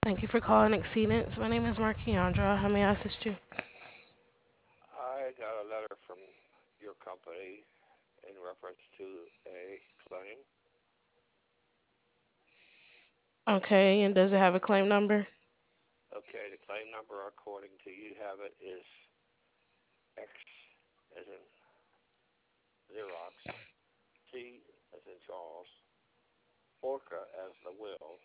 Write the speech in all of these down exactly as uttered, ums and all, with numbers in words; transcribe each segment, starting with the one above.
Thank you for calling Exceedance. My name is Markiandra. How may I assist you? I got a letter from your company in reference to a claim. Okay, and does it have a claim number? Okay, the claim number, according to you, have it is X as in Xerox, T as in Charles, Orca as the will,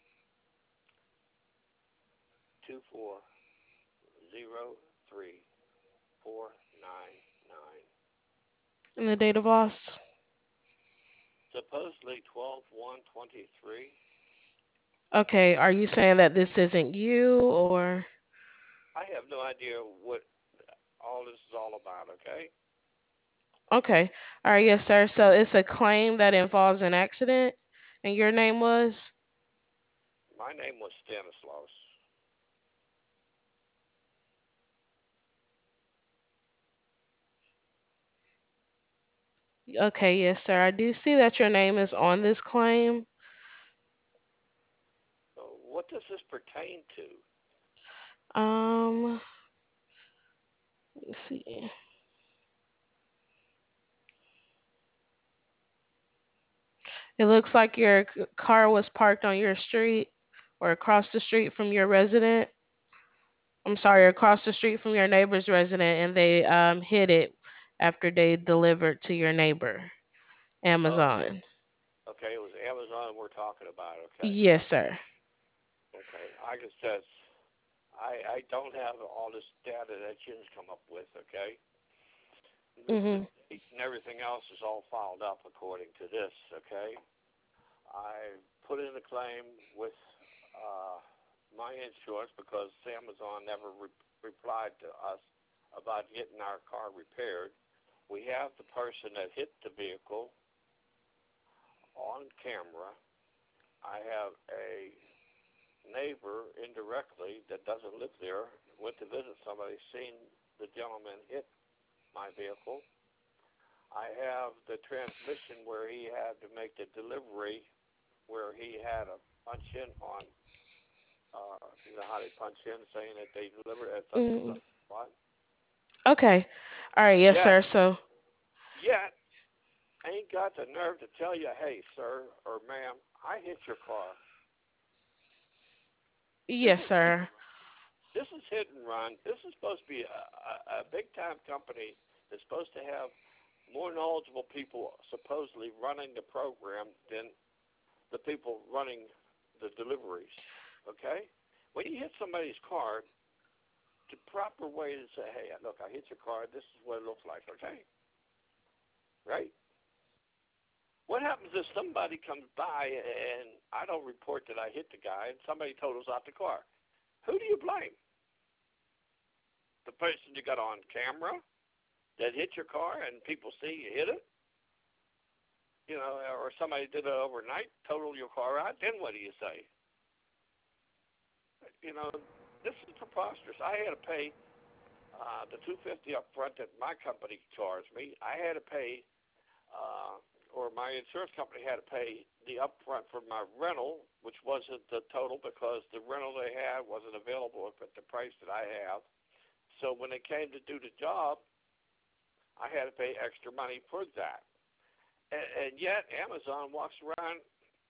two four zero three four nine nine. And the date of loss? Supposedly twelve one twenty-three. Okay, are you saying that this isn't you or? I have no idea what all this is all about, okay? Okay, all right, yes, sir. So it's a claim that involves an accident, and your name was? My name was Stanislaus. Okay, yes, sir. I do see that your name is on this claim. So what does this pertain to? Um, let's see. It looks like your c- car was parked on your street or across the street from your resident. I'm sorry, across the street from your neighbor's resident, and they um, hid it after they delivered to your neighbor, Okay. Amazon. Okay, it was Amazon we're talking about. Okay. Yes, sir. Okay. I just says I I don't have all this data that Jim's come up with. Okay. The, the Mhm. date and everything else is all filed up according to this. Okay. I put in a claim with uh, my insurance because Amazon never re- replied to us about getting our car repaired. We have the person that hit the vehicle on camera. I have a neighbor indirectly that doesn't live there went to visit somebody, seen the gentleman hit my vehicle. I have the transmission where he had to make the delivery, where he had a punch in on, uh, you know how they punch in saying that they delivered at such and Mm. such spot. Okay. All right. Yes, Yet, sir. So, yet, ain't got the nerve to tell you, hey, sir or ma'am, I hit your car. This yes, is hit sir. This is hit and run. This is supposed to be a, a, a big time company that's supposed to have more knowledgeable people supposedly running the program than the people running the deliveries. Okay? When you hit somebody's car, the proper way to say, hey, look, I hit your car. This is what it looks like. Okay? Right? What happens if somebody comes by and I don't report that I hit the guy and somebody totals out the car? Who do you blame? The person you got on camera that hit your car and people see you hit it, you know, or somebody did it overnight, total your car out, then what do you say? You know, this is preposterous. I had to pay uh, the two hundred fifty dollars up front that my company charged me. I had to pay, uh, or my insurance company had to pay the upfront for my rental, which wasn't the total because the rental they had wasn't available at the price that I have. So when they came to do the job, I had to pay extra money for that. And, and yet Amazon walks around,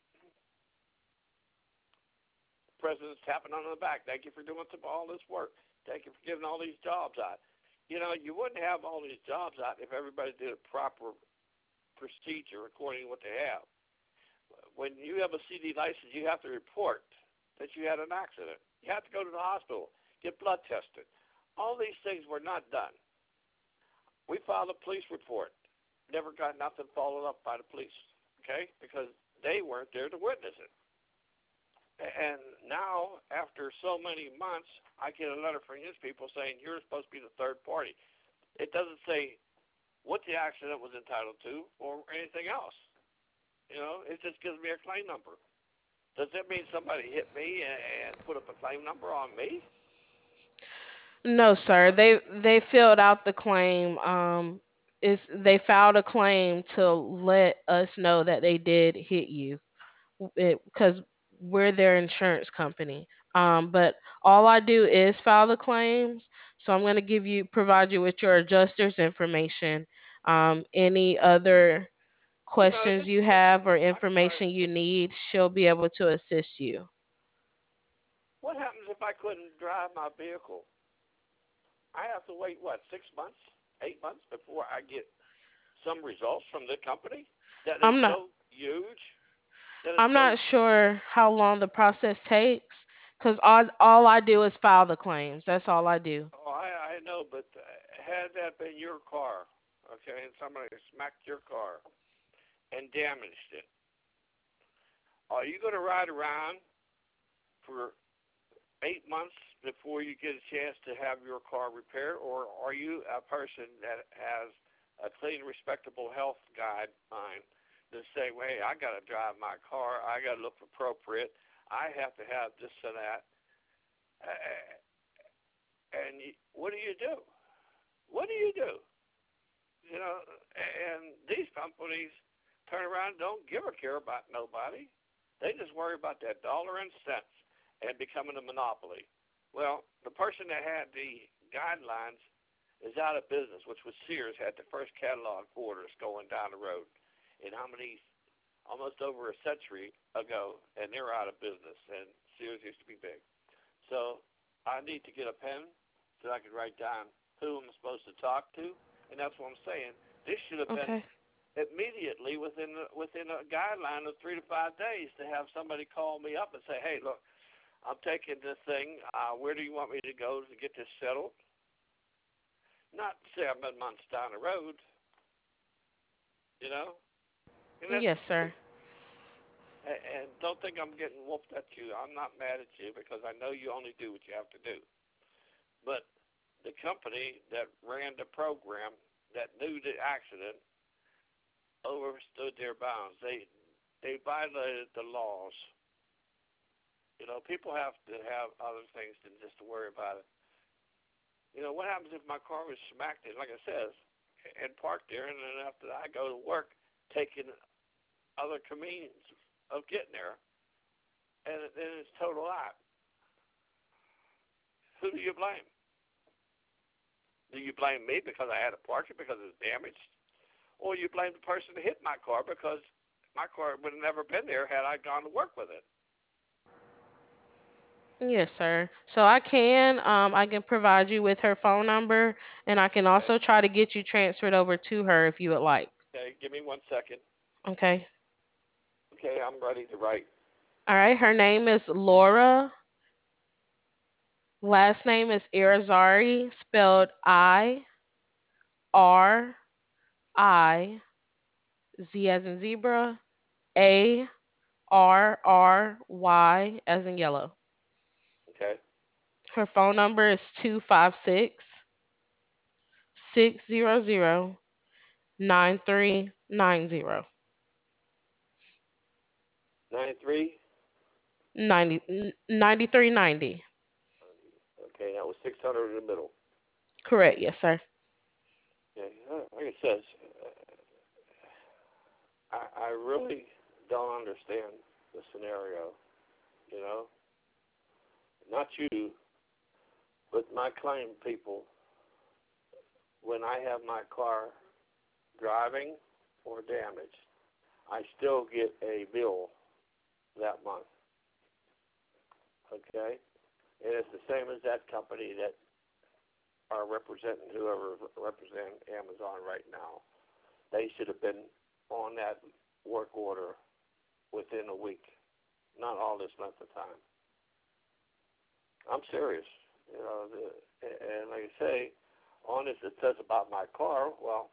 the president's tapping on the back. Thank you for doing some, all this work. Thank you for giving all these jobs out. You know, you wouldn't have all these jobs out if everybody did a proper procedure according to what they have. When you have a C D license, you have to report that you had an accident. You have to go to the hospital, get blood tested. All these things were not done. We filed a police report. Never got nothing followed up by the police, okay? Because they weren't there to witness it. And now, after so many months, I get a letter from these people saying you're supposed to be the third party. It doesn't say what the accident was entitled to or anything else. You know, it just gives me a claim number. Does that mean somebody hit me and put up a claim number on me? No, sir. Uh, They they filled out the claim. Um, is they filed a claim to let us know that they did hit you, because we're their insurance company. Um, but all I do is file the claims. So I'm going to give you provide you with your adjuster's information. Um, any other You know, questions this you this have or I'm sorry. information you need, she'll be able to assist you. What happens if I couldn't drive my vehicle? I have to wait what six months, eight months before I get some results from the company that is I'm not so huge, that is I'm so. not sure how long the process takes because all all I do is file the claims. That's all I do. Oh, I I know, but uh, had that been your car, okay, and somebody smacked your car and damaged it, are you going to ride around for eight months before you get a chance to have your car repaired, or are you a person that has a clean, respectable health guideline to say, well, hey, I got to drive my car, I got to look appropriate, I have to have this and that, uh, and you, what do you do? What do you do? You know, and these companies turn around and don't give a care about nobody. They just worry about that dollar and cents and becoming a monopoly. Well, the person that had the guidelines is out of business, which was Sears, had the first catalog orders going down the road. And how many, almost over a century ago, and they're out of business. And Sears used to be big. So I need to get a pen so I can write down who I'm supposed to talk to, and that's what I'm saying. This should have been Okay. immediately within within a guideline of three to five days to have somebody call me up and say, "Hey, look, I'm taking this thing. Uh, where do you want me to go to get this settled?" Not seven months down the road, you know. And that's Yes, sir. and don't think I'm getting whooped at you. I'm not mad at you because I know you only do what you have to do. But the company that ran the program that knew the accident overstood their bounds. They they violated the laws. You know, people have to have other things than just to worry about it. You know, what happens if my car was smacked in, like I said, and parked there, and then after I go to work, taking other means of getting there, and then it's total out. Who do you blame? Do you blame me because I had to park it because it's damaged? Or you blame the person that hit my car because my car would have never been there had I gone to work with it? Yes, sir. So I can um I can provide you with her phone number and I can Okay. also try to get you transferred over to her if you would like. Okay, give me one second. Okay. Okay, I'm ready to write. All right. Her name is Laura. Last name is Irizarry, spelled I R I Z as in zebra, A R R Y as in yellow. Okay. Her phone number is two five six, six zero zero, nine three nine zero. Nine three. ninety, ninety-three ninety. Okay, that was six hundred in the middle. Correct, yes, sir. Okay, uh, like it says, I I really don't understand the scenario. You know, not you, but my claim people. When I have my car driving or damaged, I still get a bill that month. Okay, and it's the same as that company that are representing whoever is representing Amazon right now. They should have been on that work order within a week, not all this length of time. I'm serious. You know, the, and like I say, on this it says about my car. Well,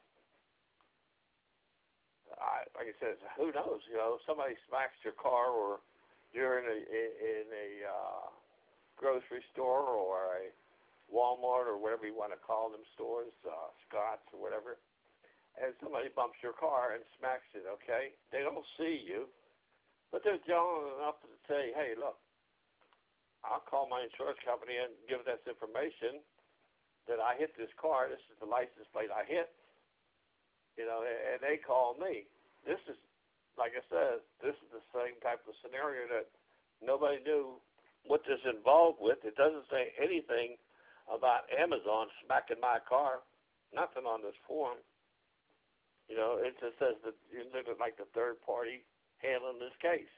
I, like I said, who knows? You know, somebody smacks your car, or you're in a in a uh, grocery store or a Walmart or whatever you want to call them stores, uh, Scott's or whatever, and somebody bumps your car and smacks it. Okay, they don't see you, but they're gentle enough to say, "Hey, look, I'll call my insurance company and give this information that I hit this car. This is the license plate I hit." You know, and they call me. This is, like I said, this is the same type of scenario that nobody knew what this involved with. It doesn't say anything about Amazon smacking my car. Nothing on this form. You know, it just says that you look at like the third party handling this case.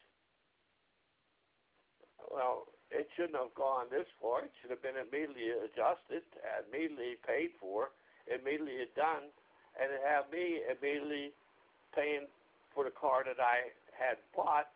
Well, it shouldn't have gone this far. It should have been immediately adjusted, immediately paid for, immediately done, and it have me immediately paying for the car that I had bought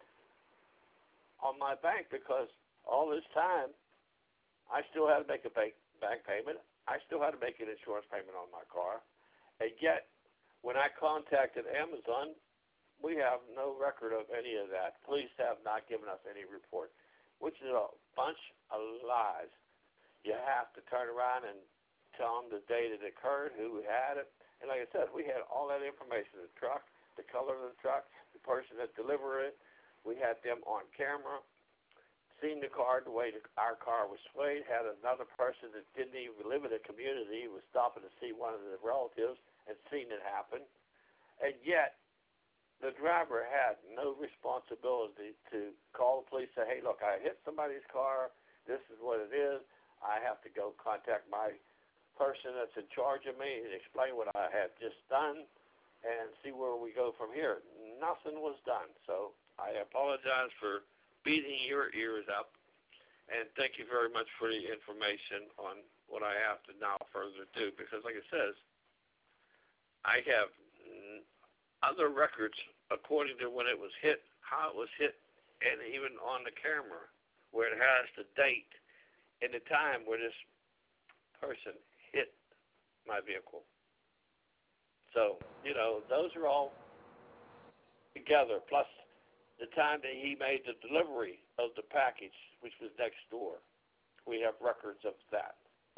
on my bank, because all this time I still had to make a bank bank payment. I still had to make an insurance payment on my car, and yet when I contacted Amazon, we have no record of any of that. Police have not given us any report, which is a bunch of lies. You have to turn around and tell them the date it occurred, who had it. And like I said, we had all that information, the truck, the color of the truck, the person that delivered it. We had them on camera, seen the car the way the, our car was swayed, had another person that didn't even live in the community, was stopping to see one of the relatives and seen it happen. And yet, the driver had no responsibility to call the police and say, hey, look, I hit somebody's car. This is what it is. I have to go contact my person that's in charge of me and explain what I had just done and see where we go from here. Nothing was done. So I apologize for beating your ears up, and thank you very much for the information on what I have to now further do, because like it says, I have other records according to when it was hit, how it was hit, and even on the camera where it has the date and the time where this person hit my vehicle. So, you know, those are all together, plus the time that he made the delivery of the package, which was next door. We have records of that.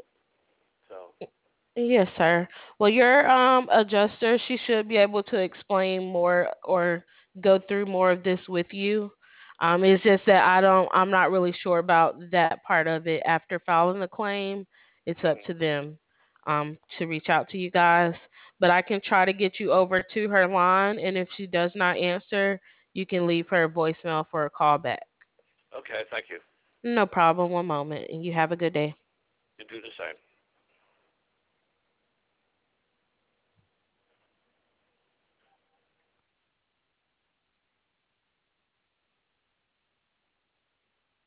So, Yes, sir. Well, your um adjuster, she should be able to explain more or go through more of this with you. Um, it's just that I don't, I'm not really sure about that part of it. After filing the claim, it's up mm-hmm. to them um to reach out to you guys. But I can try to get you over to her line, and if she does not answer, you can leave her a voicemail for a call back. Okay, thank you. No problem. One moment, and you have a good day. You do the same.